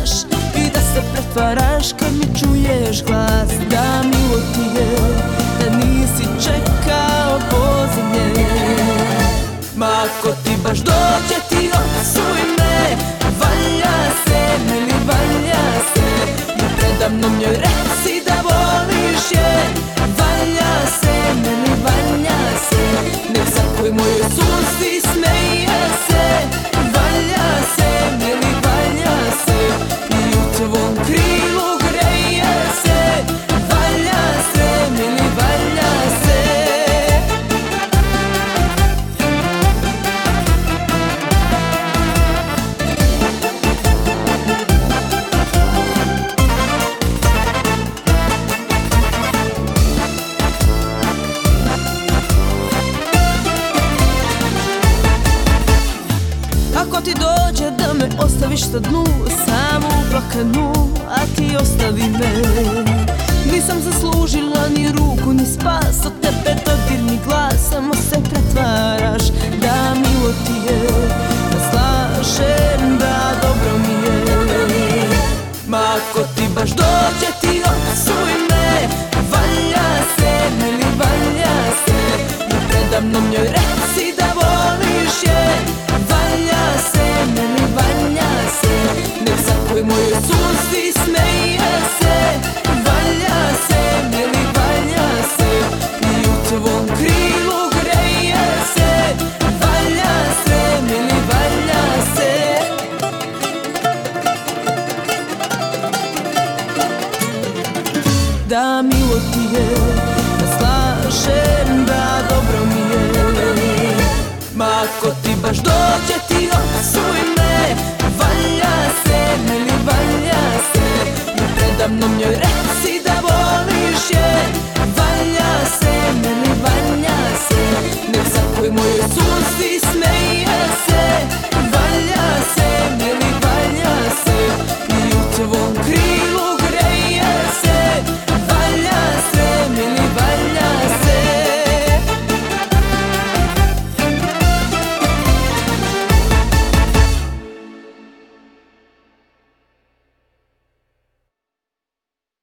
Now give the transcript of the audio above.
znaš i da se pretvaraš kad mi čuješ glas. Da milo ti je da nisi čekao poziv nje. Ma ako ti baš dođe ti opsuj me, valja se, mili valja se. I predamnom njoj reci da voliš je. Valja se, mili valja se. Nek svakoj mojoj suzi smeje se. Valja se, mili valja se. I u tvom krilu greje se. Valja se, mili valja se. Ako ti dođe da me ostaviš na dnu, samu uplakanu, a ti ostavi me. Nisam zaslužila ni ruku ni spas, od tebe dodirni glas, samo se pretvaraš da milo ti je. Da slažem da dobro mi je. Ma ako ti baš dođe ti opsuj me, valja se, mili valja se. I predamnom njoj reci da voliš je. Valja se, mili valja se. Nek svakoj mojoj suzi smeje se. Valja se, mili valja se. I u tvom krilu greje se. Valja se, mili valja se. Da milo ti je, da slažem da dobro mi je. Ma ako ti baš dođe ti opsuj me.